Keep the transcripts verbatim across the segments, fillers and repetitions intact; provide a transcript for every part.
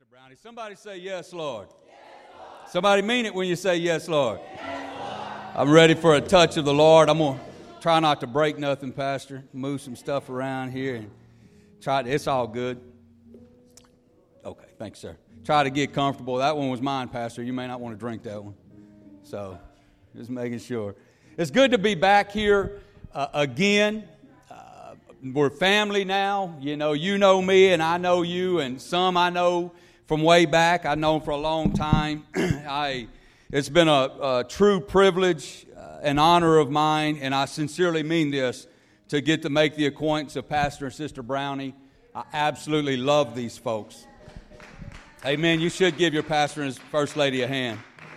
Pastor Brownie. Somebody say yes, Lord. Yes, Lord. Somebody mean it when you say yes, Lord. Yes, Lord. I'm ready for a touch of the Lord. I'm going to try not to break nothing, Pastor. Move some stuff around here and try to, it's all good. Okay, thanks, sir. Try to get comfortable. That one was mine, Pastor. You may not want to drink that one. So, just making sure. It's good to be back here uh, again. Uh, we're family now. You know, you know me and I know you, and some I know from way back. I've known for a long time. I, it's been a, a true privilege, uh, an honor of mine, and I sincerely mean this, to get to make the acquaintance of Pastor and Sister Brownie. I absolutely love these folks. Amen. You should give your pastor and his first lady a hand.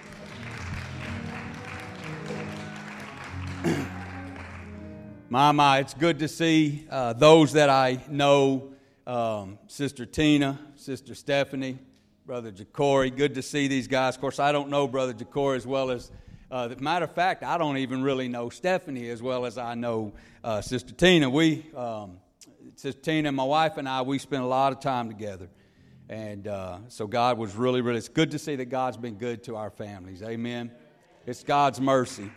My, my, it's good to see uh, those that I know, um, Sister Tina, Sister Stephanie, Brother Jacory. Good to see these guys. Of course, I don't know Brother Jacory as well as, uh, as a matter of fact, I don't even really know Stephanie as well as I know uh, Sister Tina. We, um, Sister Tina and my wife and I, we spent a lot of time together. And uh, so God was really, really, it's good to see that God's been good to our families. Amen. It's God's mercy.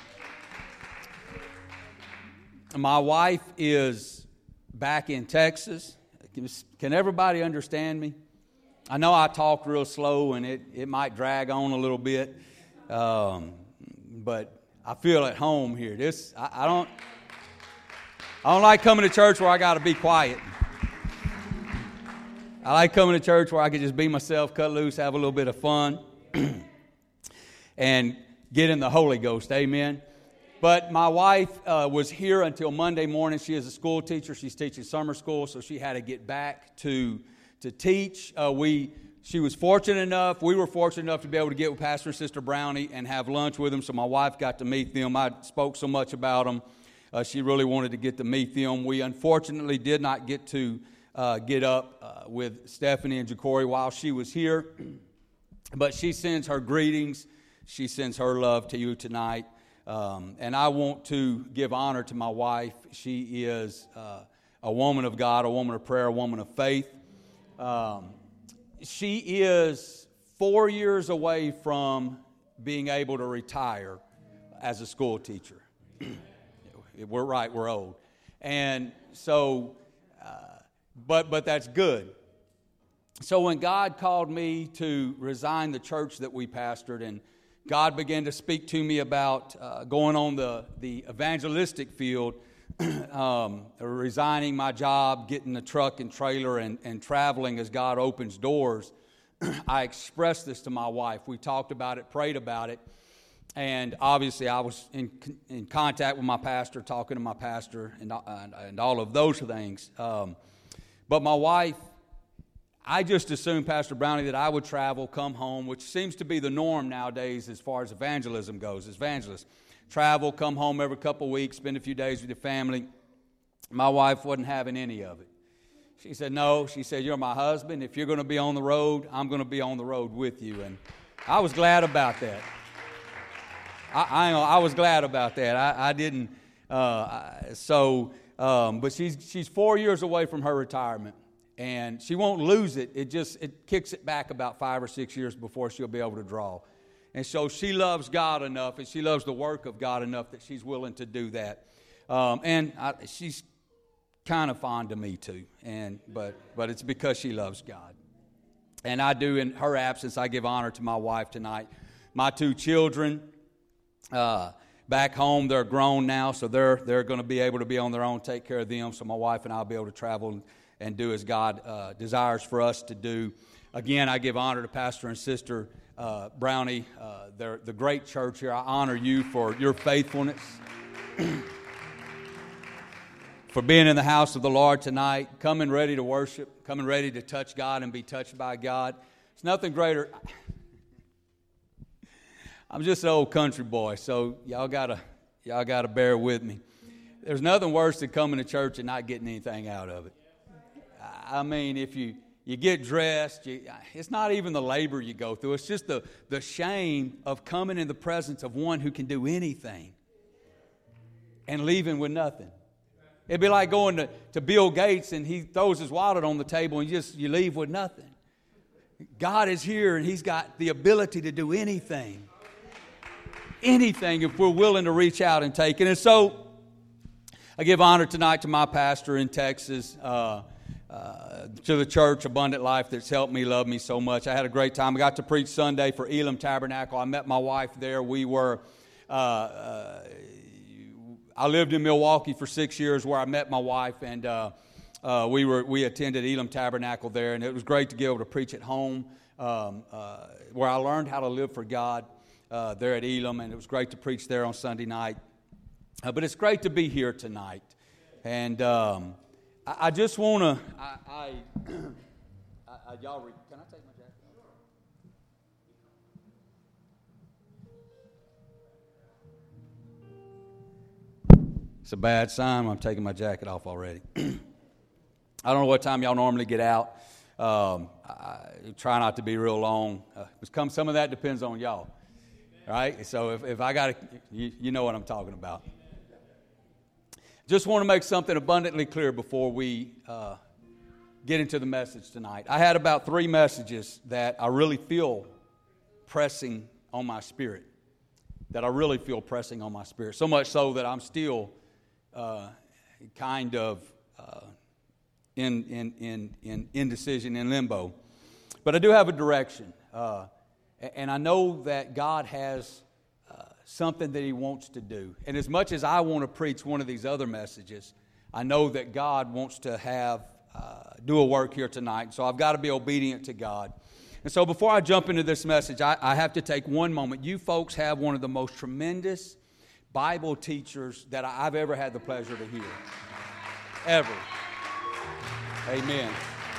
My wife is back in Texas. Can, can everybody understand me? I know I talk real slow and it, it might drag on a little bit, um, but I feel at home here. This I, I don't I don't like coming to church where I got to be quiet. I like coming to church where I can just be myself, cut loose, have a little bit of fun, and get in the Holy Ghost. Amen. But my wife uh, was here until Monday morning. She is a school teacher. She's teaching summer school, so she had to get back to to teach. Uh, we she was fortunate enough. We were fortunate enough to be able to get with Pastor and Sister Brownie and have lunch with them. So my wife got to meet them. I spoke so much about them. Uh, she really wanted to get to meet them. We unfortunately did not get to uh, get up uh, with Stephanie and Jacory while she was here. But she sends her greetings. She sends her love to you tonight. Um, and I want to give honor to my wife. She is uh, a woman of God, a woman of prayer, a woman of faith. Um, she is four years away from being able to retire as a school teacher. We're right, we're old. And so, uh, but but that's good. So when God called me to resign the church that we pastored, and God began to speak to me about uh, going on the, the evangelistic field, um, resigning my job, getting the truck and trailer and, and traveling as God opens doors. I expressed this to my wife. We talked about it, prayed about it, and obviously I was in in contact with my pastor, talking to my pastor, and, and, and all of those things. Um, but my wife, I just assumed, Pastor Brownie, that I would travel, come home, which seems to be the norm nowadays as far as evangelism goes. Evangelists travel, come home every couple of weeks, spend a few days with your family. My wife wasn't having any of it. She said, no. She said, you're my husband. If you're going to be on the road, I'm going to be on the road with you. And I was glad about that. I, I, I was glad about that. I, I didn't. Uh, so, um, but she's she's four years away from her retirement. And she won't lose it. It just it kicks it back about five or six years before she'll be able to draw. And so she loves God enough, and she loves the work of God enough that she's willing to do that. Um, and I, she's kind of fond of me too. And but but it's because she loves God. And I do, in her absence, I give honor to my wife tonight. My two children, uh, back home, they're grown now, so they're they're going to be able to be on their own, take care of them. So my wife and I'll be able to travel and do as God uh, desires for us to do. Again, I give honor to Pastor and Sister uh, Brownie. Uh, they're the great church here. I honor you for your faithfulness, for being in the house of the Lord tonight, coming ready to worship, coming ready to touch God and be touched by God. It's nothing greater. I'm just an old country boy, so y'all gotta y'all gotta bear with me. There's nothing worse than coming to church and not getting anything out of it. I mean, if you, you get dressed, you, it's not even the labor you go through. It's just the, the shame of coming in the presence of one who can do anything and leaving with nothing. It'd be like going to, to Bill Gates and he throws his wallet on the table and you just you leave with nothing. God is here and He's got the ability to do anything. Anything if we're willing to reach out and take it. And so I give honor tonight to my pastor in Texas, uh, uh, to the church, Abundant Life, that's helped me, love me so much. I had a great time. I got to preach Sunday for Elam Tabernacle. I met my wife there. We were, uh, uh, I lived in Milwaukee for six years where I met my wife, and uh, uh, we were we attended Elam Tabernacle there, and it was great to be able to preach at home, um, uh, where I learned how to live for God uh, there at Elam, and it was great to preach there on Sunday night. Uh, but it's great to be here tonight, and um, I, I just want to. I, I, I, I y'all, re- can I take my jacket off? It's a bad sign. I'm taking my jacket off already. I don't know what time y'all normally get out. Um, I try not to be real long. Uh, come, some of that depends on y'all, right? So if, if I got to, you, you know what I'm talking about. Just want to make something abundantly clear before we uh, get into the message tonight. I had about three messages that I really feel pressing on my spirit, that I really feel pressing on my spirit, so much so that I'm still uh, kind of uh, in, in, in, in indecision, in limbo. But I do have a direction, uh, and I know that God has something that He wants to do. And as much as I want to preach one of these other messages, I know that God wants to have, uh, do a work here tonight. So I've got to be obedient to God. And so before I jump into this message, I, I have to take one moment. You folks have one of the most tremendous Bible teachers that I've ever had the pleasure to hear. Ever. Amen.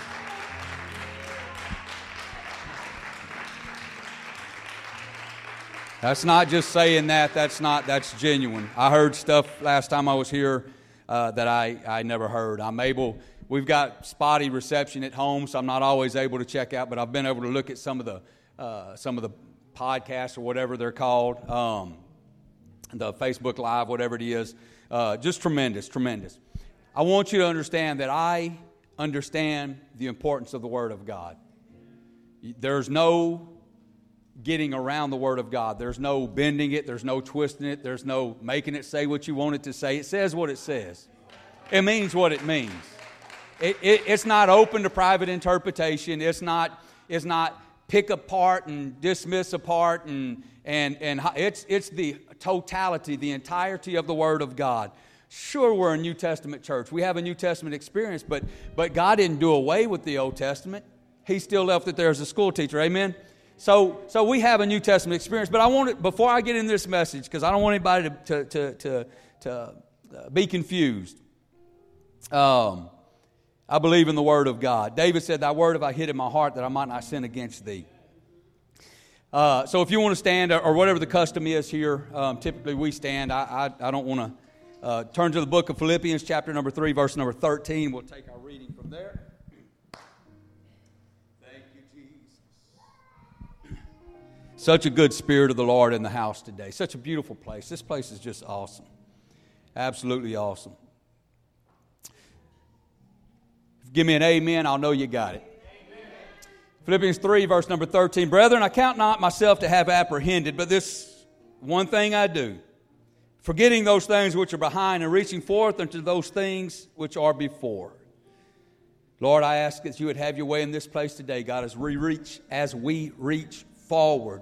That's not just saying that. That's not. That's genuine. I heard stuff last time I was here uh, that I, I never heard. I'm able. We've got spotty reception at home, so I'm not always able to check out. But I've been able to look at some of the uh, some of the podcasts or whatever they're called, um, the Facebook Live, whatever it is. Uh, just tremendous, tremendous. I want you to understand that I understand the importance of the Word of God. There's no getting around the Word of God. There's no bending it. There's no twisting it. There's no making it say what you want it to say. It says what it says. It means what it means. It, it, it's not open to private interpretation. It's not. It's not pick apart and dismiss apart and and and it's it's the totality, the entirety of the Word of God. Sure, we're a New Testament church. We have a New Testament experience, but but God didn't do away with the Old Testament. He still left it there as a school teacher. Amen. So, so we have a New Testament experience, but I want it, before I get into this message, because I don't want anybody to to to, to uh, be confused. Um, I believe in the Word of God. David said, "Thy word have I hid in my heart, that I might not sin against Thee." Uh, so, if you want to stand, or, or whatever the custom is here, um, typically we stand. I I, I don't want to uh, turn to the book of Philippians, chapter number three, verse number thirteen. We'll take our reading from there. Such a good Spirit of the Lord in the house today. Such a beautiful place. This place is just awesome. Absolutely awesome. Give me an amen, I'll know you got it. Amen. Philippians three, verse number thirteen. Brethren, I count not myself to have apprehended, but this one thing I do, forgetting those things which are behind and reaching forth unto those things which are before. Lord, I ask that you would have your way in this place today, God, as we reach, as we reach forward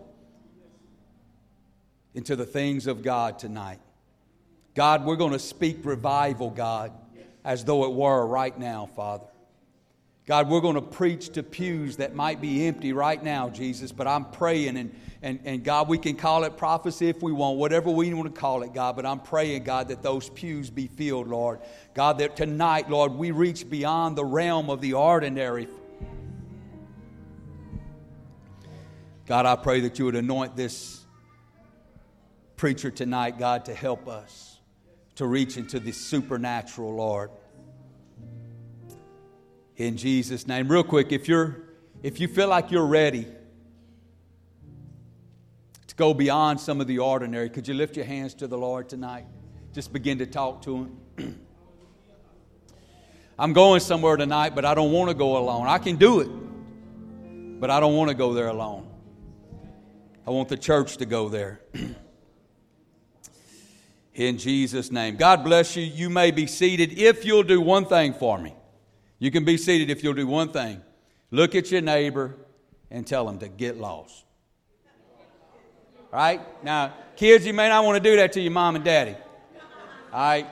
into the things of God tonight. God, we're going to speak revival, God, as though it were right now, Father. God, we're going to preach to pews that might be empty right now, Jesus, but I'm praying, and, and, and God, we can call it prophecy if we want, whatever we want to call it, God, but I'm praying, God, that those pews be filled, Lord. God, that tonight, Lord, we reach beyond the realm of the ordinary. God, I pray that you would anoint this preacher tonight, God, to help us to reach into the supernatural, Lord. In Jesus' name. Real quick, if you're if you feel like you're ready to go beyond some of the ordinary, could you lift your hands to the Lord tonight? Just begin to talk to Him. I'm going somewhere tonight, but I don't want to go alone. I can do it. But I don't want to go there alone. I want the church to go there. In Jesus' name. God bless you. You may be seated if you'll do one thing for me. You can be seated if you'll do one thing. Look at your neighbor and tell them to get lost. All right? Now, kids, you may not want to do that to your mom and daddy. All right?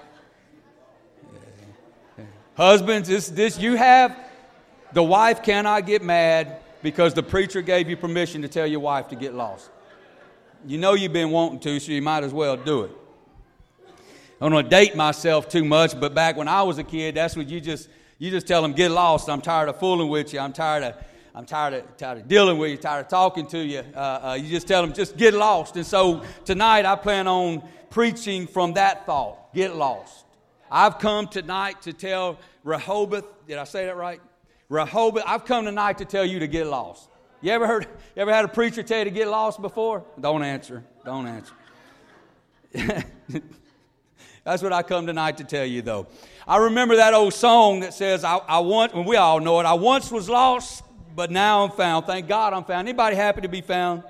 Husbands, this, this you have, the wife cannot get mad because the preacher gave you permission to tell your wife to get lost. You know you've been wanting to, so you might as well do it. I don't want to date myself too much, but back when I was a kid, that's what you just you just tell them, get lost. I'm tired of fooling with you. I'm tired of I'm tired of tired of dealing with you. Tired of talking to you. Uh, uh, you just tell them, just get lost. And so tonight I plan on preaching from that thought. Get lost. I've come tonight to tell Rehoboth. Did I say that right? Rehoboth. I've come tonight to tell you to get lost. You ever heard? You ever had a preacher tell you to get lost before? Don't answer. Don't answer. That's what I come tonight to tell you, though. I remember that old song that says, I, I once, and we all know it, I once was lost, but now I'm found. Thank God I'm found. Anybody happy to be found?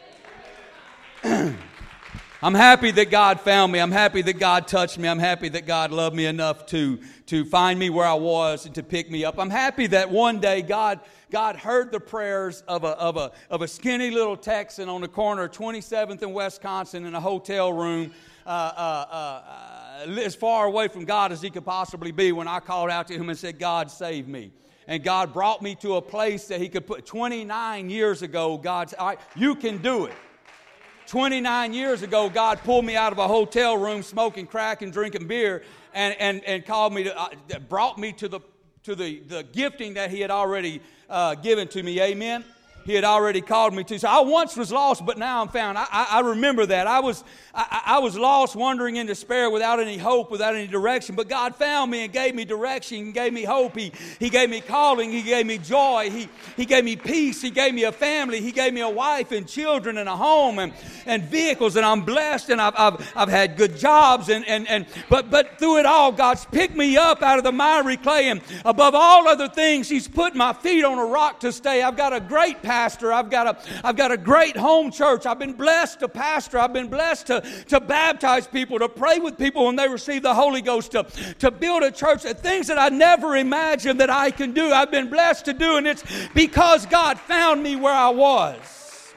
I'm happy that God found me. I'm happy that God touched me. I'm happy that God loved me enough to, to find me where I was and to pick me up. I'm happy that one day God, God heard the prayers of a, of, a, of a skinny little Texan on the corner of twenty-seventh and Wisconsin in a hotel room, uh, uh, uh, as far away from God as he could possibly be, when I called out to him and said, God, save me. And God brought me to a place that he could put. twenty-nine years ago, God said, all right, you can do it. twenty-nine years ago, God pulled me out of a hotel room smoking crack and drinking beer and, and, and called me to, uh, brought me to the to the, the gifting that he had already uh, given to me. Amen. He had already called me to. So I once was lost, but now I'm found. I, I, I remember that. I was I, I was lost, wandering in despair, without any hope, without any direction. But God found me and gave me direction, and gave me hope. He, he gave me calling. He gave me joy. He, he gave me peace. He gave me a family. He gave me a wife and children and a home and, and vehicles. And I'm blessed, and I've, I've, I've had good jobs. And, and, and but, but through it all, God's picked me up out of the miry clay. And above all other things, He's put my feet on a rock to stay. I've got a great pastor. I've got a, I've got a great home church. I've been blessed to pastor. I've been blessed to, to baptize people, to pray with people when they receive the Holy Ghost, to, to build a church, things that I never imagined that I can do. I've been blessed to do, and it's because God found me where I was.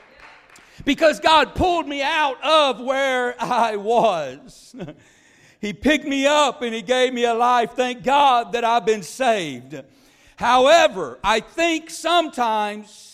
Because God pulled me out of where I was. He picked me up and He gave me a life. Thank God that I've been saved. However, I think sometimes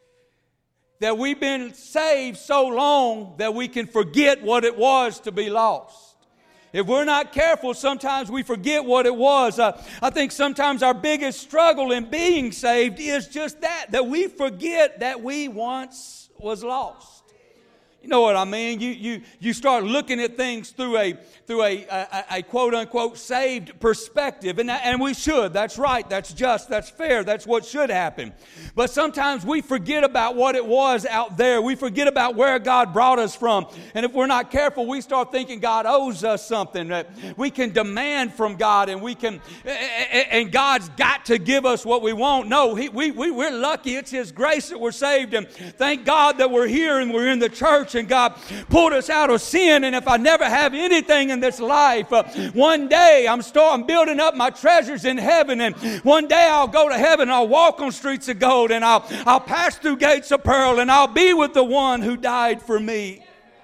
that we've been saved so long that we can forget what it was to be lost. If we're not careful, sometimes we forget what it was. Uh, I think sometimes our biggest struggle in being saved is just that, that we forget that we once was lost. You know what I mean? You you you start looking at things through a through a a, a quote unquote saved perspective, and that, and we should. That's right. That's just. That's fair. That's what should happen. But sometimes we forget about what it was out there. We forget about where God brought us from, and if we're not careful, we start thinking God owes us something, that we can demand from God, and we can and God's got to give us what we want. No, he, we we we're lucky. It's His grace that we're saved, and thank God that we're here and we're in the church. And God pulled us out of sin. And if I never have anything in this life, uh, one day I'm still I'm building up my treasures in heaven. And one day I'll go to heaven. And I'll walk on streets of gold. And I'll I'll pass through gates of pearl. And I'll be with the one who died for me.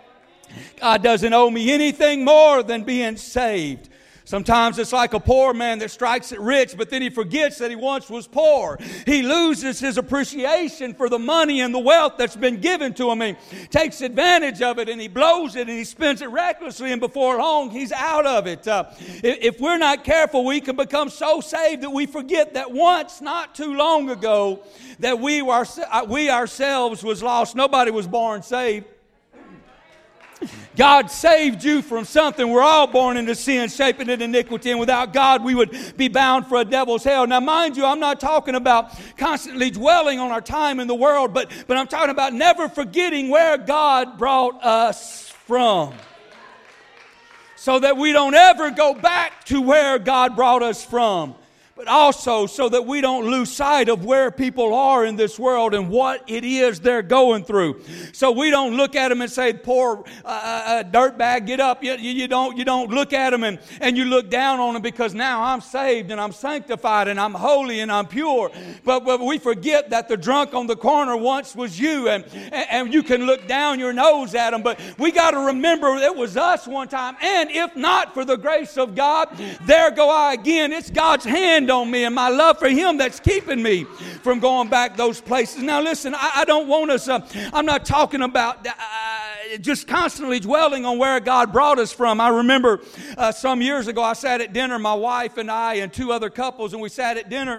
God doesn't owe me anything more than being saved. Sometimes it's like a poor man that strikes it rich, but then he forgets that he once was poor. He loses his appreciation for the money and the wealth that's been given to him. He takes advantage of it, and he blows it, and he spends it recklessly, and before long, he's out of it. Uh, if we're not careful, we can become so saved that we forget that once, not too long ago, that we, were, we ourselves was lost. Nobody was born saved. God saved you from something. We're all born into sin, shaping in iniquity, and without God we would be bound for a devil's hell. Now mind you, I'm not talking about constantly dwelling on our time in the world, but, but I'm talking about never forgetting where God brought us from, so that we don't ever go back to where God brought us from. but also so that we don't lose sight of where people are in this world and what it is they're going through. So we don't look at them and say, poor uh, uh, dirtbag, get up. You, you, don't, you don't look at them and, and you look down on them because now I'm saved and I'm sanctified and I'm holy and I'm pure. But, but we forget that the drunk on the corner once was you, and, and you can look down your nose at them. But we got to remember it was us one time. And if not for the grace of God, there go I again. It's God's hand on me and my love for Him that's keeping me from going back those places. Now listen, I, I don't want us, uh, I'm not talking about uh, just constantly dwelling on where God brought us from. I remember uh, some years ago I sat at dinner, my wife and I and two other couples, and we sat at dinner.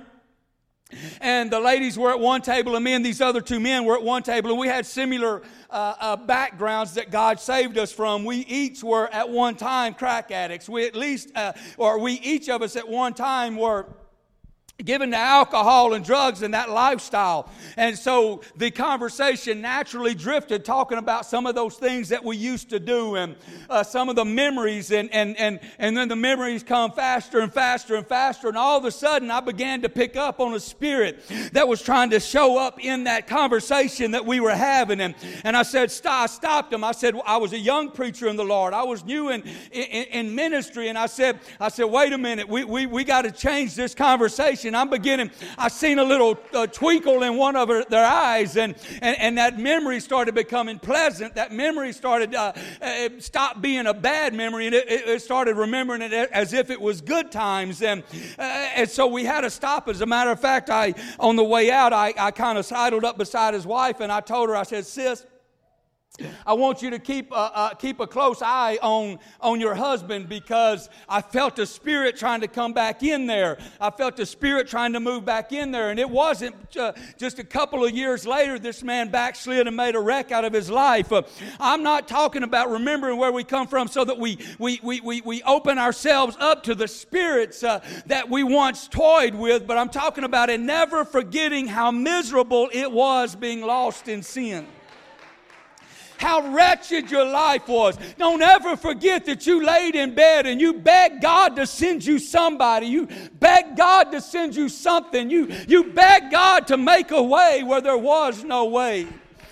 And the ladies were at one table, and me and these other two men were at one table, and we had similar uh, uh, backgrounds that God saved us from. We each were at one time crack addicts. We at least, uh, or we each of us at one time were given to alcohol and drugs and that lifestyle. And so the conversation naturally drifted, talking about some of those things that we used to do and uh, some of the memories. And, and, and, and then the memories come faster and faster and faster. And all of a sudden I began to pick up on a spirit that was trying to show up in that conversation that we were having. And, and I said, stop, I stopped him. I said, well, I was a young preacher in the Lord. I was new in, in, in ministry. And I said, I said, wait a minute, we, we, we got to change this conversation. I'm beginning, I seen a little uh, twinkle in one of her, their eyes, and, and, and that memory started becoming pleasant. That memory started, uh, it stopped being a bad memory, and it, it started remembering it as if it was good times. And, uh, and so we had to stop. As a matter of fact, I on the way out, I, I kind of sidled up beside his wife, and I told her, I said, sis, I want you to keep uh, uh, keep a close eye on, on your husband, because I felt a spirit trying to come back in there. I felt a spirit trying to move back in there. And it wasn't uh, just a couple of years later this man backslid and made a wreck out of his life. Uh, I'm not talking about remembering where we come from so that we, we, we, we, we open ourselves up to the spirits uh, that we once toyed with, but I'm talking about it never forgetting how miserable it was being lost in sin. How wretched your life was. Don't ever forget that you laid in bed and you begged God to send you somebody. You begged God to send you something. You, you begged God to make a way where there was no way.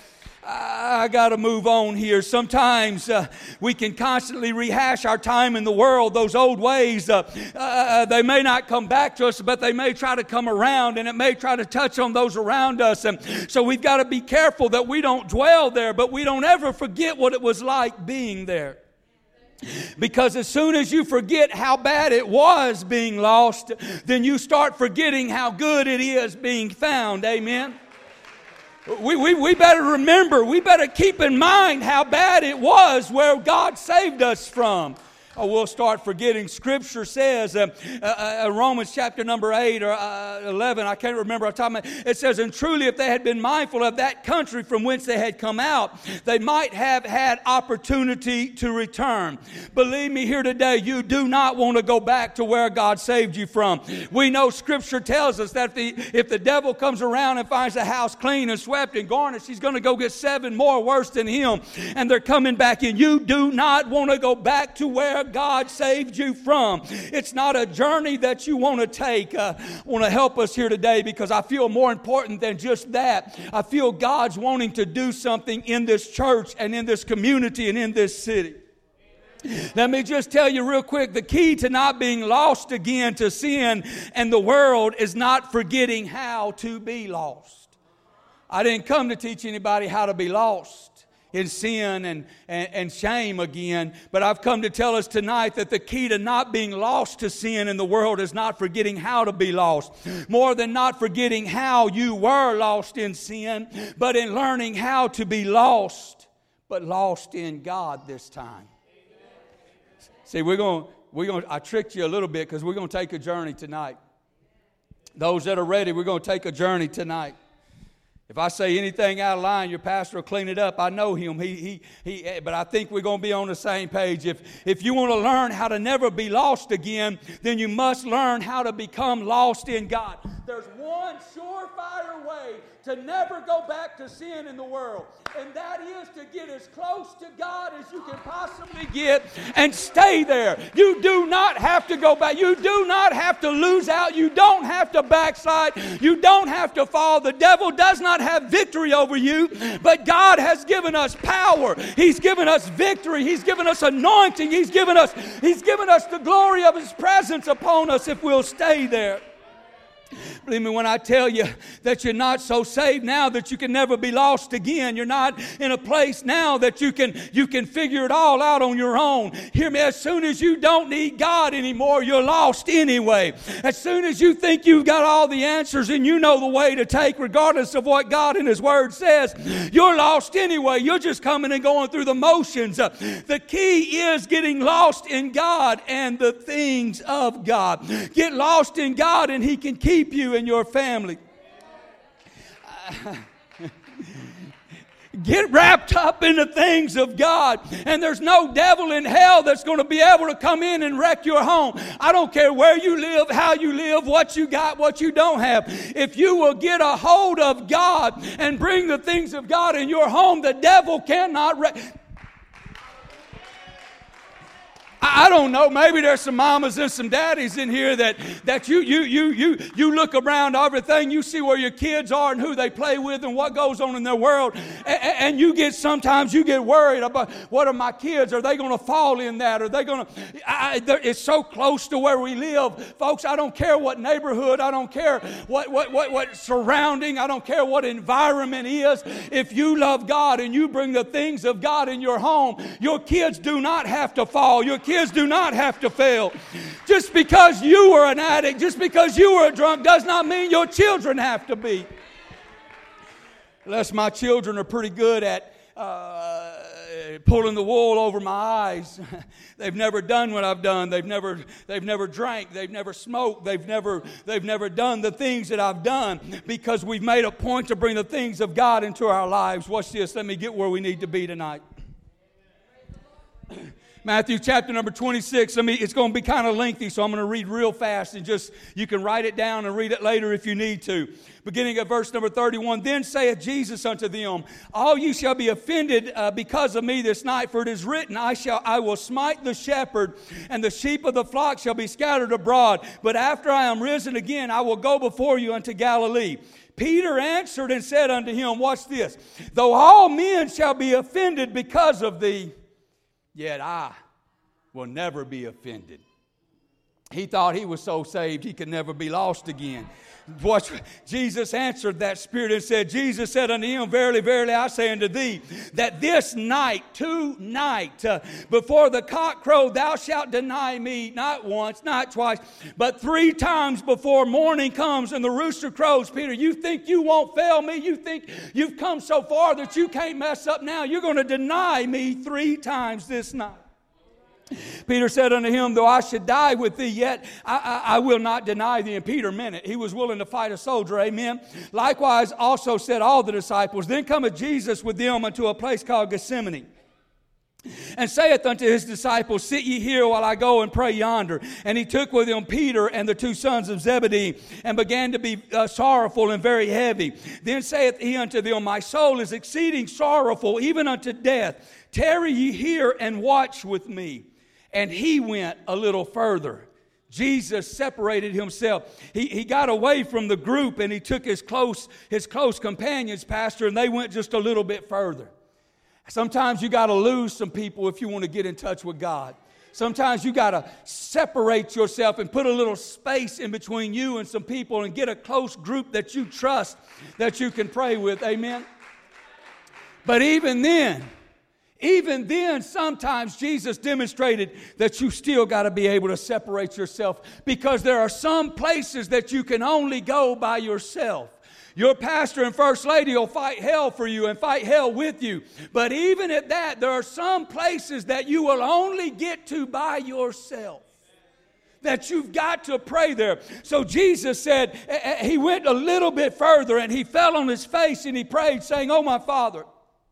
I got to move on here. Sometimes uh, we can constantly rehash our time in the world. Those old ways, uh, uh, they may not come back to us, but they may try to come around, and it may try to touch on those around us. And so we've got to be careful that we don't dwell there, but we don't ever forget what it was like being there. Because as soon as you forget how bad it was being lost, then you start forgetting how good it is being found. Amen. We, we, we better remember, we better keep in mind how bad it was where God saved us from. Oh, we'll start forgetting. Scripture says, uh, uh, uh, Romans chapter number eight or uh, eleven, I can't remember off the top of my head. It says, and truly if they had been mindful of that country from whence they had come out, they might have had opportunity to return. Believe me here today, you do not want to go back to where God saved you from. We know Scripture tells us that the, if the devil comes around and finds the house clean and swept and garnished, he's going to go get seven more worse than him, and they're coming back in. You do not want to go back to where God saved you from. It's not a journey that you want to take. Uh, I want to help us here today, because I feel more important than just that. I feel God's wanting to do something in this church and in this community and in this city. Let me just tell you real quick, the key to not being lost again to sin and the world is not forgetting how to be lost. I didn't come to teach anybody how to be lost in sin and, and, and shame again. But I've come to tell us tonight that the key to not being lost to sin in the world is not forgetting how to be lost. More than not forgetting how you were lost in sin, but in learning how to be lost, but lost in God this time. See, we're going, we're going, I tricked you a little bit, because we're going to take a journey tonight. Those that are ready, we're going to take a journey tonight. If I say anything out of line, your pastor will clean it up. I know him. He, he, he, but I think we're going to be on the same page. If, if you want to learn how to never be lost again, then you must learn how to become lost in God. There's one surefire way to never go back to sin in the world. And that is to get as close to God as you can possibly get and stay there. You do not have to go back. You do not have to lose out. You don't have to backslide. You don't have to fall. The devil does not have victory over you, but God has given us power. He's given us victory. He's given us anointing. He's given us, He's given us the glory of His presence upon us if we'll stay there. Believe me when I tell you that you're not so saved now that you can never be lost again. You're not in a place now that you can you can figure it all out on your own. Hear me, as soon as you don't need God anymore, you're lost anyway. As soon as you think you've got all the answers and you know the way to take, regardless of what God in His Word says, you're lost anyway. You're just coming and going through the motions. The key is getting lost in God and the things of God. Get lost in God and He can keep you and your family. Get wrapped up in the things of God, and there's no devil in hell that's going to be able to come in and wreck your home. I don't care where you live, how you live, what you got, what you don't have. If you will get a hold of God and bring the things of God in your home, the devil cannot wreck. I don't know, maybe there's some mamas and some daddies in here that, that you, you, you, you, you look around everything, you see where your kids are and who they play with and what goes on in their world, and, and you get, sometimes you get worried about, what are my kids, are they going to fall in that, are they going to, it's so close to where we live. Folks, I don't care what neighborhood, I don't care what, what, what, what surrounding, I don't care what environment is. If you love God and you bring the things of God in your home, your kids do not have to fall. Your kids Kids do not have to fail. Just because you were an addict, just because you were a drunk, does not mean your children have to be. Unless my children are pretty good at uh, pulling the wool over my eyes. They've never done what I've done. They've never, they've never drank. They've never smoked. They've never, they've never done the things that I've done, because we've made a point to bring the things of God into our lives. Watch this. Let me get where we need to be tonight. Matthew chapter number twenty-six. I mean, it's going to be kind of lengthy, so I'm going to read real fast, and just, you can write it down and read it later if you need to. Beginning at verse number thirty-one. Then saith Jesus unto them, all ye shall be offended uh, because of me this night, for it is written, I shall, I will smite the shepherd, and the sheep of the flock shall be scattered abroad. But after I am risen again, I will go before you unto Galilee. Peter answered and said unto him, watch this, though all men shall be offended because of thee, yet I will never be offended. He thought he was so saved he could never be lost again. Watch, Jesus answered that spirit and said, Jesus said unto him, verily, verily, I say unto thee, that this night, tonight, uh, before the cock crow, thou shalt deny me, not once, not twice, but three times before morning comes and the rooster crows. Peter, you think you won't fail me? You think you've come so far that you can't mess up now? You're going to deny me three times this night. Peter said unto him, though I should die with thee, yet I, I, I will not deny thee. And Peter meant it. He was willing to fight a soldier. Amen. Likewise also said all the disciples. Then cometh Jesus with them unto a place called Gethsemane, and saith unto his disciples, sit ye here while I go and pray yonder. And he took with him Peter and the two sons of Zebedee, and began to be uh, sorrowful and very heavy. Then saith he unto them, my soul is exceeding sorrowful, even unto death. Tarry ye here and watch with me. And he went a little further. Jesus separated himself. He, he got away from the group, and he took his close, his close companions, Pastor, and they went just a little bit further. Sometimes you got to lose some people if you want to get in touch with God. Sometimes you got to separate yourself and put a little space in between you and some people and get a close group that you trust, that you can pray with. Amen? But even then, Even then, sometimes Jesus demonstrated that you still got to be able to separate yourself, because there are some places that you can only go by yourself. Your pastor and first lady will fight hell for you and fight hell with you. But even at that, there are some places that you will only get to by yourself, that you've got to pray there. So Jesus said, he went a little bit further, and he fell on his face and he prayed, saying, oh, my Father,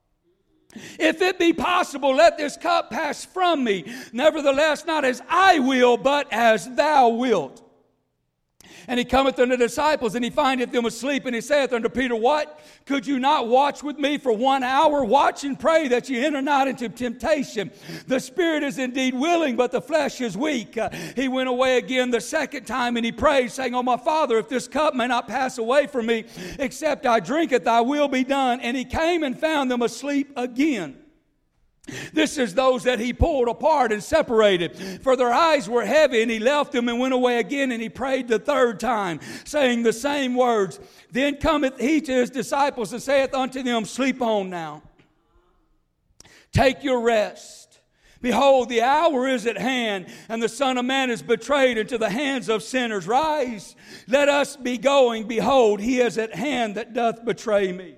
if it be possible, let this cup pass from me. Nevertheless, not as I will, but as thou wilt. And he cometh unto the disciples, and he findeth them asleep, and he saith unto Peter, What? Could you not watch with me for one hour? Watch and pray that ye enter not into temptation. The spirit is indeed willing, but the flesh is weak. Uh, he went away again the second time, and he prayed, saying, O my Father, if this cup may not pass away from me, except I drink it, thy will be done. And he came and found them asleep again. This is those that he pulled apart and separated. For their eyes were heavy, and he left them and went away again, and he prayed the third time, saying the same words. Then cometh he to his disciples and saith unto them, Sleep on now. Take your rest. Behold, the hour is at hand, and the Son of Man is betrayed into the hands of sinners. Rise, let us be going. Behold, he is at hand that doth betray me.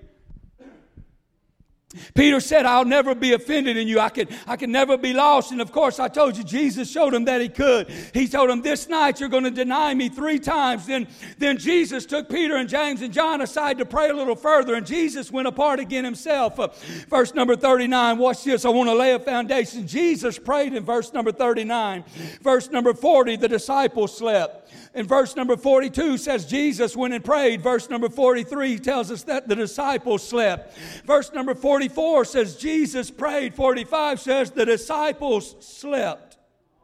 Peter said, I'll never be offended in you. I can, I can never be lost. And of course, I told you, Jesus showed him that he could. He told him, this night you're going to deny me three times. Then, then Jesus took Peter and James and John aside to pray a little further. And Jesus went apart again himself. Uh, verse number thirty-nine, watch this. I want to lay a foundation. Jesus prayed in verse number thirty-nine. Verse number forty, the disciples slept. In verse number forty-two says Jesus went and prayed. Verse number forty-three tells us that the disciples slept. Verse number forty-four says Jesus prayed. forty-five says the disciples slept.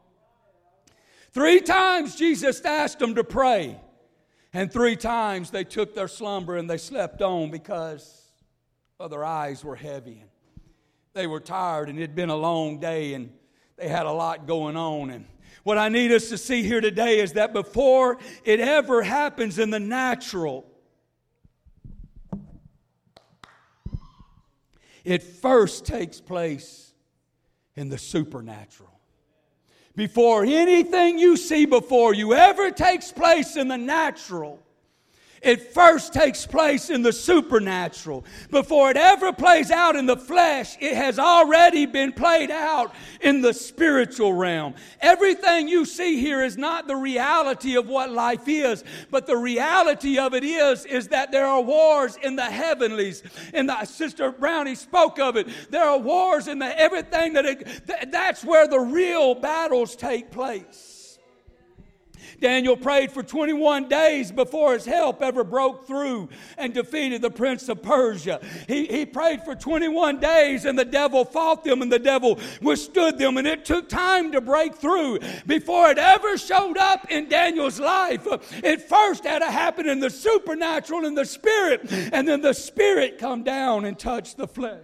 Three times Jesus asked them to pray. And three times they took their slumber and they slept on because well, their eyes were heavy. And they were tired and it had been a long day and they had a lot going on. And what I need us to see here today is that before it ever happens in the natural, it first takes place in the supernatural. Before anything you see before you ever takes place in the natural, it first takes place in the supernatural. Before it ever plays out in the flesh, it has already been played out in the spiritual realm. Everything you see here is not the reality of what life is, but the reality of it is, is that there are wars in the heavenlies. And the, Sister Brownie spoke of it. There are wars in the everything that it, th- that's where the real battles take place. Daniel prayed for twenty-one days before his help ever broke through and defeated the prince of Persia. He, he prayed for twenty-one days and the devil fought them and the devil withstood them. And it took time to break through before it ever showed up in Daniel's life. It first had to happen in the supernatural, in the spirit, and then the spirit come down and touch the flesh.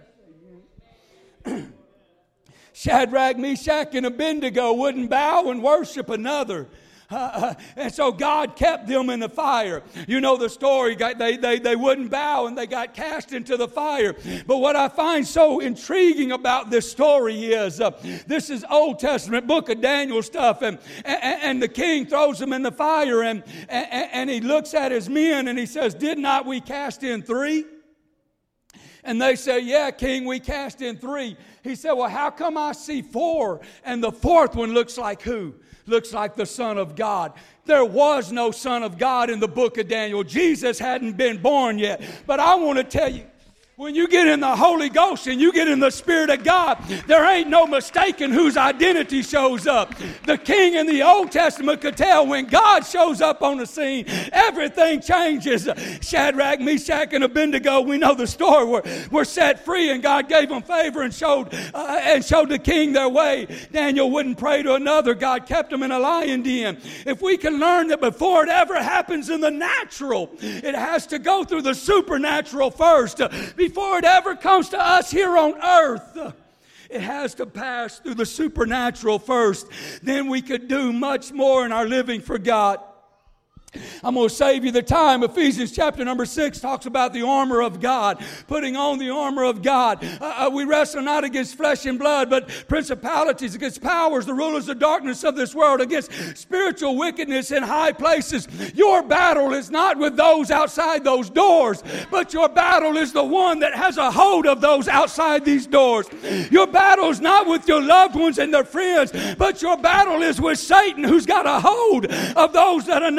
Shadrach, Meshach, and Abednego wouldn't bow and worship another. Uh, and so God kept them in the fire. You know the story. They, they, they wouldn't bow and they got cast into the fire. But what I find so intriguing about this story is uh, this is Old Testament book of Daniel stuff. And, and, and the king throws them in the fire and, and, and he looks at his men and he says, did not we cast in three? And they say, yeah, king, we cast in three. He said, well, how come I see four? And the fourth one looks like who? Looks like the Son of God. There was no Son of God in the book of Daniel. Jesus hadn't been born yet. But I want to tell you, when you get in the Holy Ghost and you get in the Spirit of God, there ain't no mistaking whose identity shows up. The king in the Old Testament could tell when God shows up on the scene, everything changes. Shadrach, Meshach, and Abednego, we know the story, were, were set free and God gave them favor and showed, uh, and showed the king their way. Daniel wouldn't pray to another. God kept him in a lion den. If we can learn that before it ever happens in the natural, it has to go through the supernatural first. Before it ever comes to us here on earth, it has to pass through the supernatural first. Then we could do much more in our living for God. I'm going to save you the time. Ephesians chapter number six talks about the armor of God, putting on the armor of God. Uh, we wrestle not against flesh and blood, but principalities, against powers, the rulers of darkness of this world, against spiritual wickedness in high places. Your battle is not with those outside those doors, but your battle is the one that has a hold of those outside these doors. Your battle is not with your loved ones and their friends, but your battle is with Satan, who's got a hold of those that are not saved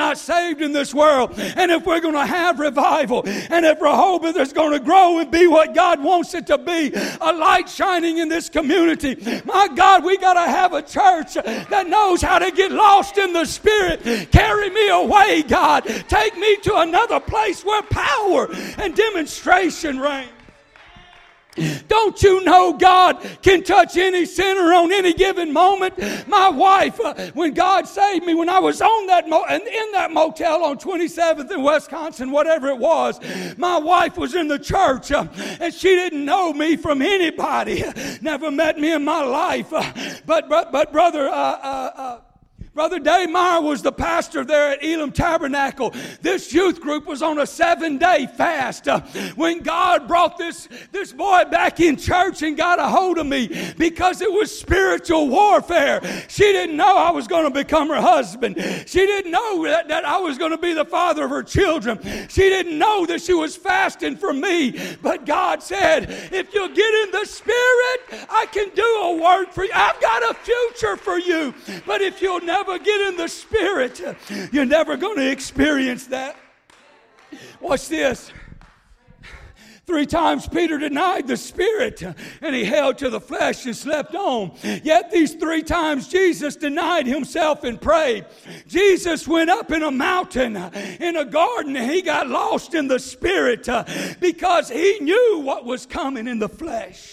saved in this world, and if we're going to have revival, and if Rehoboth is going to grow and be what God wants it to be, a light shining in this community, my God, we got to have a church that knows how to get lost in the Spirit. Carry me away, God. Take me to another place where power and demonstration reign. Don't you know God can touch any sinner on any given moment? My wife, uh, when God saved me, when I was on that mo- in that motel on twenty-seventh in Wisconsin, whatever it was, my wife was in the church, uh, and she didn't know me from anybody. Never met me in my life. Uh, but, but, but brother, uh, uh, uh, Brother Dave Meyer was the pastor there at Elam Tabernacle. This youth group was on a seven-day fast. Uh, when God brought this, this boy back in church and got a hold of me, because it was spiritual warfare. She didn't know I was going to become her husband. She didn't know that, that I was going to be the father of her children. She didn't know that she was fasting for me. But God said, if you'll get in the Spirit, I can do a work for you. I've got a future for you. But if you'll never get in the Spirit, you're never going to experience that. Watch this. Three times Peter denied the Spirit, and he held to the flesh and slept on. Yet these three times Jesus denied himself and prayed. Jesus went up in a mountain, in a garden, and he got lost in the Spirit because he knew what was coming in the flesh.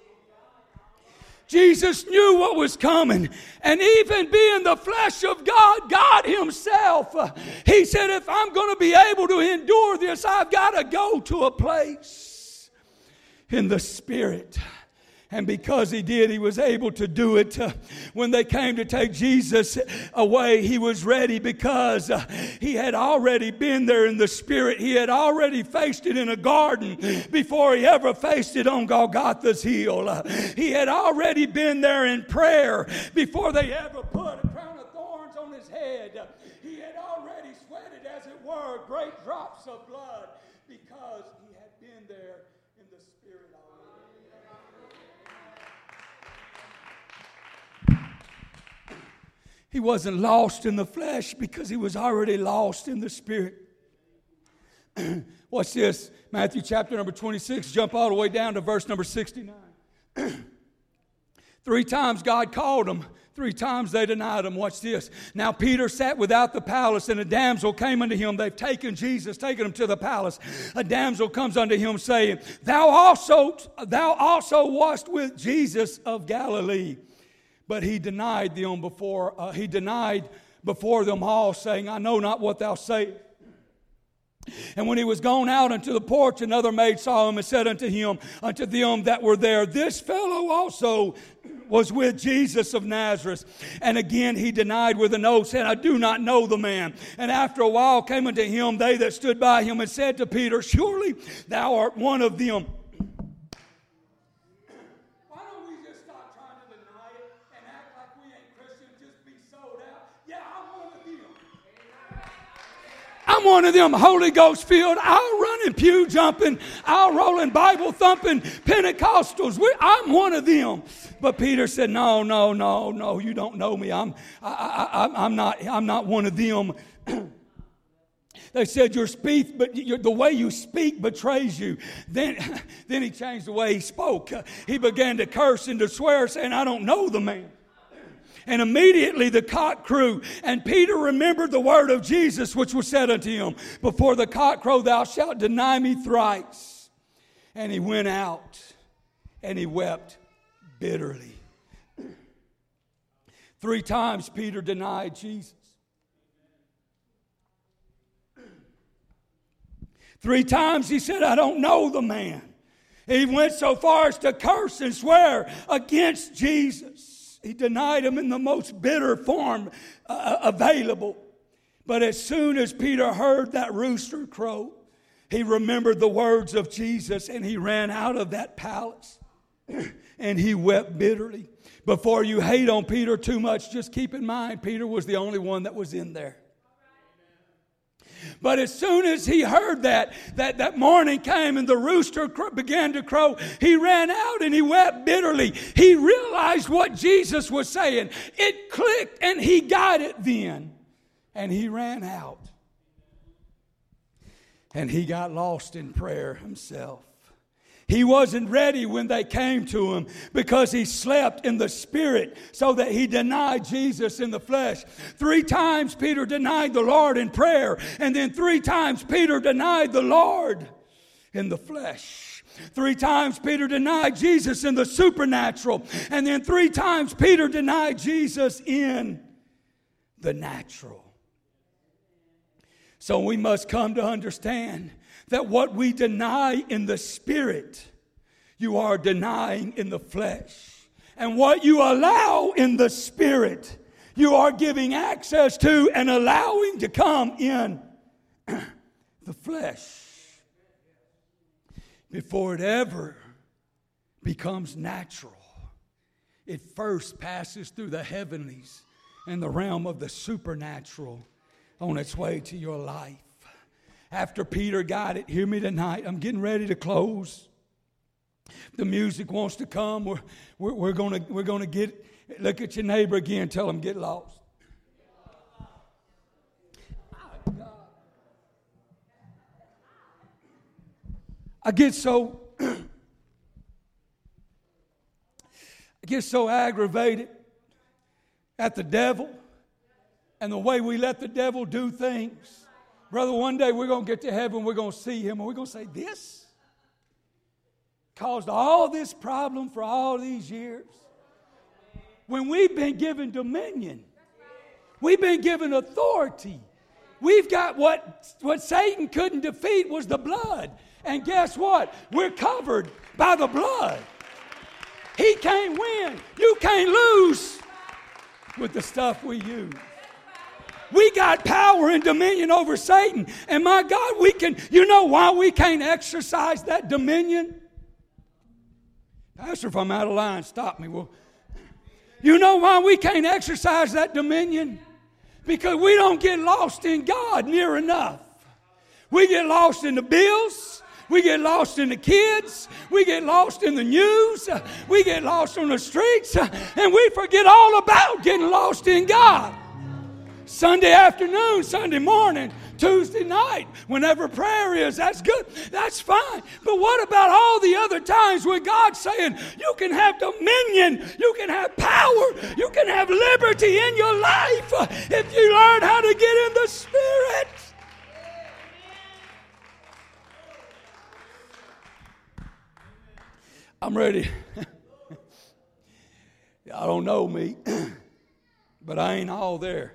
Jesus knew what was coming. And even being the flesh of God, God himself, uh, he said, if I'm going to be able to endure this, I've got to go to a place in the Spirit. And because he did, he was able to do it. Uh, when they came to take Jesus away, he was ready because uh, he had already been there in the Spirit. He had already faced it in a garden before he ever faced it on Golgotha's hill. Uh, he had already been there in prayer before they ever put a crown of thorns on his head. Uh, he had already sweated, as it were, great drops of blood because he had been there in the Spirit already. He wasn't lost in the flesh because he was already lost in the Spirit. Watch this. Matthew chapter number twenty-six. Jump all the way down to verse number sixty-nine. Three times God called them. Three times they denied him. Watch this. Now Peter sat without the palace, and a damsel came unto him. They've taken Jesus, taken him to the palace. A damsel comes unto him, saying, Thou also, thou also wast with Jesus of Galilee. But he denied them before uh, he denied before them all, saying, I know not what thou sayest. And when he was gone out unto the porch, another maid saw him and said unto him, unto them that were there, This fellow also was with Jesus of Nazareth. And again he denied with an oath, saying, I do not know the man. And after a while came unto him they that stood by him and said to Peter, Surely thou art one of them. I'm one of them Holy Ghost filled, I'll run and pew jumping, I'll roll in Bible thumping Pentecostals. We, I'm one of them. But Peter said, No, no, no, no. You don't know me. I'm, I, I, I'm not. I'm not one of them. They said your speech, but your, the way you speak betrays you. Then, then he changed the way he spoke. He began to curse and to swear, saying, I don't know the man. And immediately the cock crew, and Peter remembered the word of Jesus, which was said unto him, Before the cock crow, thou shalt deny me thrice. And he went out, and he wept bitterly. Three times Peter denied Jesus. Three times he said, I don't know the man. He went so far as to curse and swear against Jesus. He denied him in the most bitter form uh, available. But as soon as Peter heard that rooster crow, he remembered the words of Jesus, and he ran out of that palace and he wept bitterly. Before you hate on Peter too much, just keep in mind Peter was the only one that was in there. But as soon as he heard that, that, that morning came and the rooster began to crow, he ran out and he wept bitterly. He realized what Jesus was saying. It clicked and he got it then. And he ran out And he got lost in prayer himself. He wasn't ready when they came to him because he slept in the spirit so that he denied Jesus in the flesh. Three times Peter denied the Lord in prayer, and then three times Peter denied the Lord in the flesh. Three times Peter denied Jesus in the supernatural, and then three times Peter denied Jesus in the natural. So we must come to understand that what we deny in the spirit, you are denying in the flesh. And what you allow in the spirit, you are giving access to and allowing to come in the flesh. Before it ever becomes natural, it first passes through the heavenlies and the realm of the supernatural on its way to your life. After Peter got it, hear me tonight, I'm getting ready to close. The music wants to come. We're, we're, we're going we're gonna get, look at your neighbor again, tell him get lost. I get so, I get so aggravated at the devil and the way we let the devil do things. Brother, one day we're going to get to heaven, we're going to see him, and we're going to say, this caused all this problem for all these years. When we've been given dominion, we've been given authority. We've got what, what Satan couldn't defeat was the blood. And guess what? We're covered by the blood. He can't win. You can't lose with the stuff we use. We got power and dominion over Satan. And my God, we can, you know why we can't exercise that dominion? Pastor, if I'm out of line, stop me. Well, you know why we can't exercise that dominion? Because we don't get lost in God near enough. We get lost in the bills. We get lost in the kids. We get lost in the news. We get lost on the streets. And we forget all about getting lost in God. Sunday afternoon, Sunday morning, Tuesday night, whenever prayer is, that's good, that's fine. But what about all the other times where God's saying, you can have dominion, you can have power, you can have liberty in your life if you learn how to get in the Spirit? I'm ready. Y'all don't know me, but I ain't all there.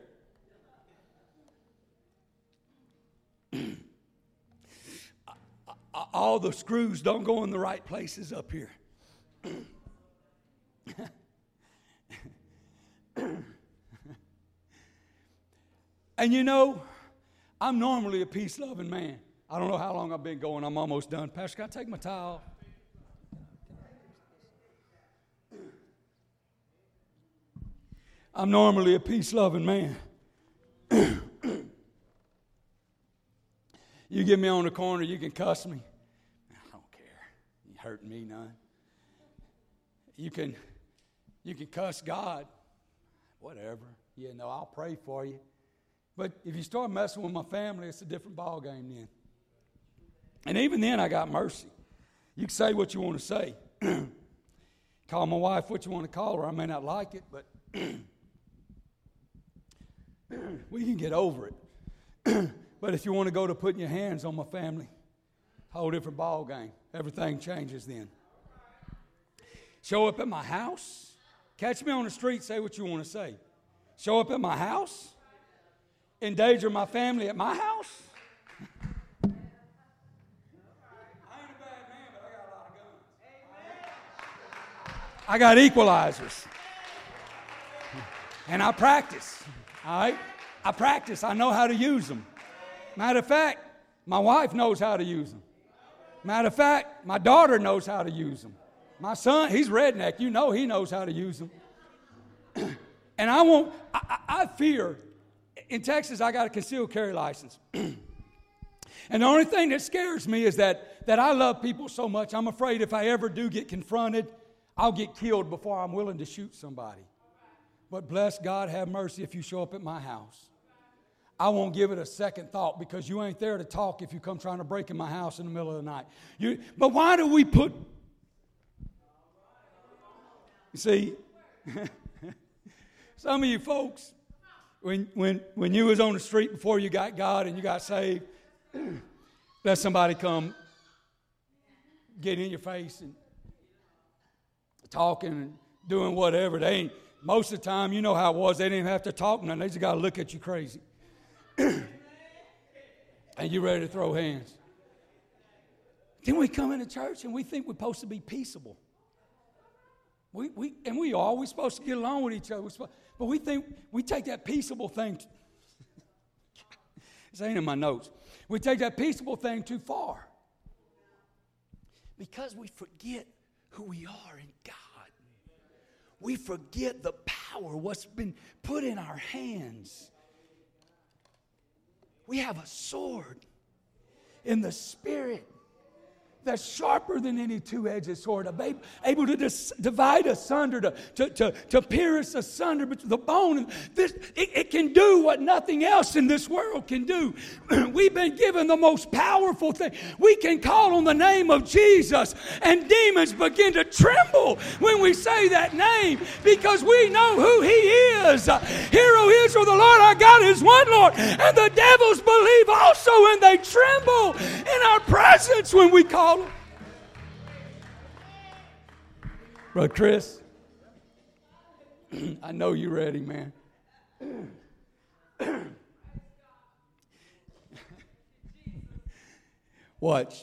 All the screws don't go in the right places up here. And you know, I'm normally a peace-loving man. I don't know how long I've been going. I'm almost done. Pastor, can I take my tie off? I'm normally a peace-loving man. You get me on the corner, you can cuss me. I don't care. You hurting me none. You can, you can cuss God. Whatever. You know, I'll pray for you. But if you start messing with my family, it's a different ball game then. And even then, I got mercy. You can say what you want to say. Call my wife what you want to call her. I may not like it, but we can get over it. But if you want to go to putting your hands on my family, whole different ball game. Everything changes then. Show up at my house. Catch me on the street, say what you want to say. Show up at my house. Endanger my family at my house. I ain't a bad man, but I got a lot of guns. I got equalizers. And I practice. All right? I practice. I know how to use them. Matter of fact, my wife knows how to use them. Matter of fact, my daughter knows how to use them. My son, he's redneck. You know he knows how to use them. And I won't, I, I fear, in Texas, I got a concealed carry license. And the only thing that scares me is that, that I love people so much, I'm afraid if I ever do get confronted, I'll get killed before I'm willing to shoot somebody. But bless God, have mercy if you show up at my house. I won't give it a second thought because you ain't there to talk if you come trying to break in my house in the middle of the night. You, but why do we put... You see, some of you folks, when, when, when you was on the street before you got God and you got saved, let somebody come get in your face and talking and doing whatever. They ain't, most of the time, you know how it was, they didn't even have to talk nothing. They just got to look at you crazy. And you ready to throw hands. Then we come into church and we think we're supposed to be peaceable. We, we, and we are. We're supposed to get along with each other. We're supposed, but we think we take that peaceable thing. This ain't in my notes. We take that peaceable thing too far. Because we forget who we are in God. We forget the power, what's been put in our hands. We have a sword in the Spirit that's sharper than any two-edged sword, able to dis- divide asunder, to, to, to, to pierce asunder the bone. And this, it, it can do what nothing else in this world can do. We've been given the most powerful thing. We can call on the name of Jesus, and demons begin to tremble when we say that name because we know who He is. Hear, O Israel, the Lord our God is one Lord, and the devils believe also, and they tremble in our presence when we call. Brother Chris, I know you're ready, man. Watch.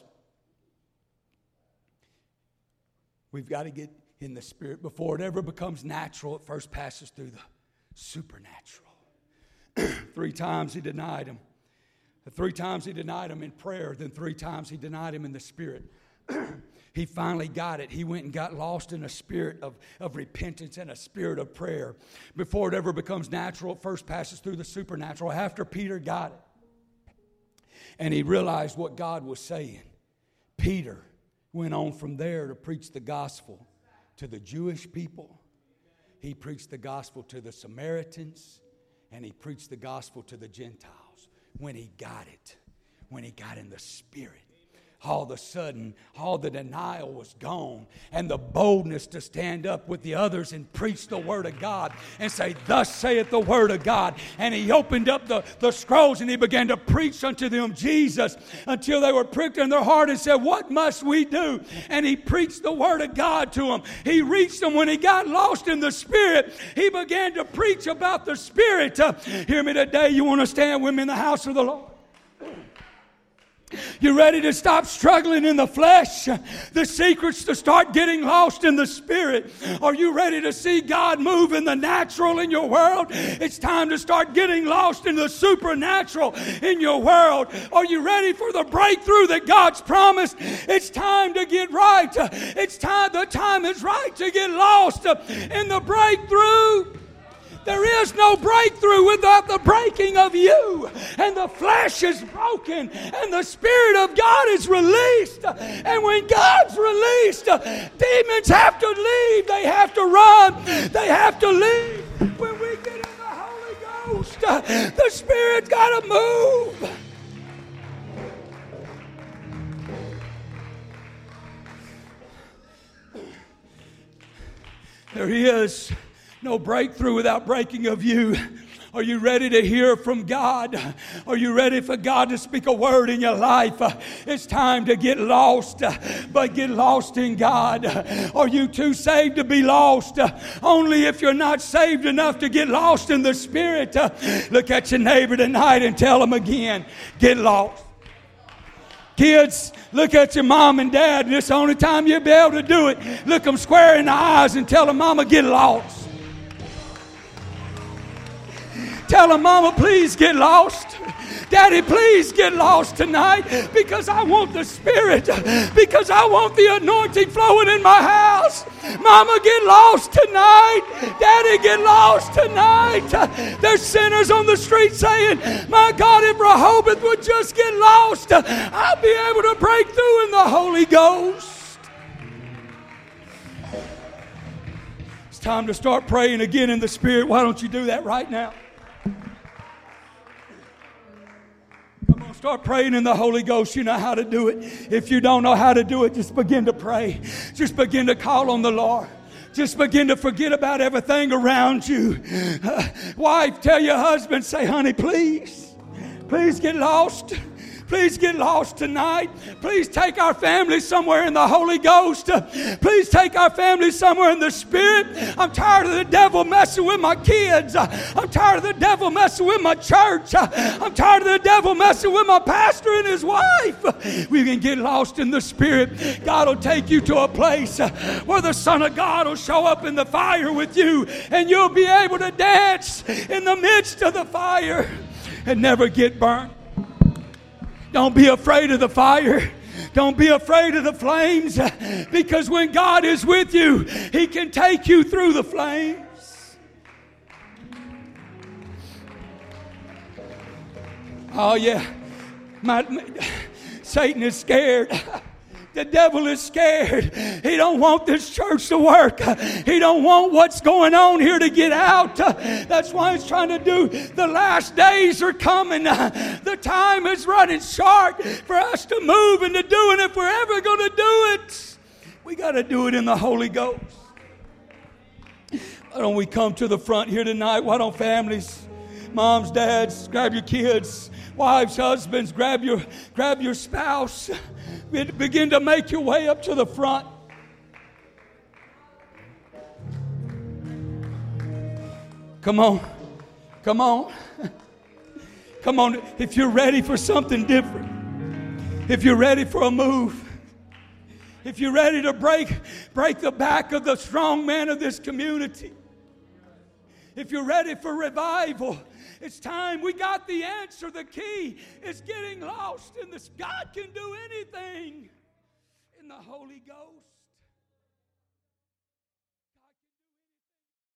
We've got to get in the Spirit before it ever becomes natural. It first passes through the supernatural. Three times he denied him. Three times he denied him in prayer, then three times he denied him in the Spirit. He finally got it. He went and got lost in a spirit of, of repentance and a spirit of prayer. Before it ever becomes natural, it first passes through the supernatural. After Peter got it, and he realized what God was saying, Peter went on from there to preach the gospel to the Jewish people. He preached the gospel to the Samaritans, and he preached the gospel to the Gentiles. When he got it, when he got in the Spirit, all of a sudden, all the denial was gone, and the boldness to stand up with the others and preach the Word of God and say, "Thus saith the Word of God." And he opened up the, the scrolls and he began to preach unto them Jesus until they were pricked in their heart and said, "What must we do?" And he preached the Word of God to them. He reached them when he got lost in the Spirit. He began to preach about the Spirit. Uh, hear me today. You want to stand with me in the house of the Lord? You ready to stop struggling in the flesh? The secret's to start getting lost in the Spirit. Are you ready to see God move in the natural in your world? It's time to start getting lost in the supernatural in your world. Are you ready for the breakthrough that God's promised? It's time to get right. It's time, the time is right to get lost in the breakthrough. There is no breakthrough without the breaking of you. And the flesh is broken and the Spirit of God is released. And when God's released, demons have to leave. They have to run. They have to leave. When we get in the Holy Ghost, the Spirit's got to move. There is no breakthrough without breaking of you. Are you ready to hear from God? Are you ready for God to speak a word in your life? It's time to get lost, but get lost in God. Are you too saved to be lost? Only if you're not saved enough to get lost in the Spirit. Look at your neighbor tonight and tell them again, get lost. Kids, look at your mom and dad, and it's the only time you'll be able to do it. Look them square in the eyes and tell them, "Mama, get lost." Tell them, "Mama, please get lost. Daddy, please get lost tonight because I want the Spirit, because I want the anointing flowing in my house. Mama, get lost tonight. Daddy, get lost tonight." There's sinners on the street saying, "My God, if Rehoboth would just get lost, I'll be able to break through in the Holy Ghost." It's time to start praying again in the Spirit. Why don't you do that right now? Start praying in the Holy Ghost. You know how to do it. If you don't know how to do it, just begin to pray. Just begin to call on the Lord. Just begin to forget about everything around you. Uh, wife, tell your husband, say, honey, please, please get lost. Please get lost tonight. Please take our family somewhere in the Holy Ghost. Please take our family somewhere in the Spirit. I'm tired of the devil messing with my kids. I'm tired of the devil messing with my church. I'm tired of the devil messing with my pastor and his wife. We can get lost in the Spirit. God will take you to a place where the Son of God will show up in the fire with you, and you'll be able to dance in the midst of the fire and never get burnt. Don't be afraid of the fire. Don't be afraid of the flames, because when God is with you, He can take you through the flames. Oh yeah, my, my, Satan is scared. The devil is scared. He don't want this church to work. He don't want what's going on here to get out. That's why he's trying to do. The last days are coming. The time is running short for us to move and to do. And if we're ever going to do it, we got to do it in the Holy Ghost. Why don't we come to the front here tonight? Why don't families, moms, dads, grab your kids, wives, husbands, grab your, grab your spouse. Begin to make your way up to the front. Come on. Come on. Come on. If you're ready for something different, if you're ready for a move, if you're ready to break, break the back of the strong man of this community, if you're ready for revival, it's time. We got the answer. The key is getting lost in this. God can do anything in the Holy Ghost.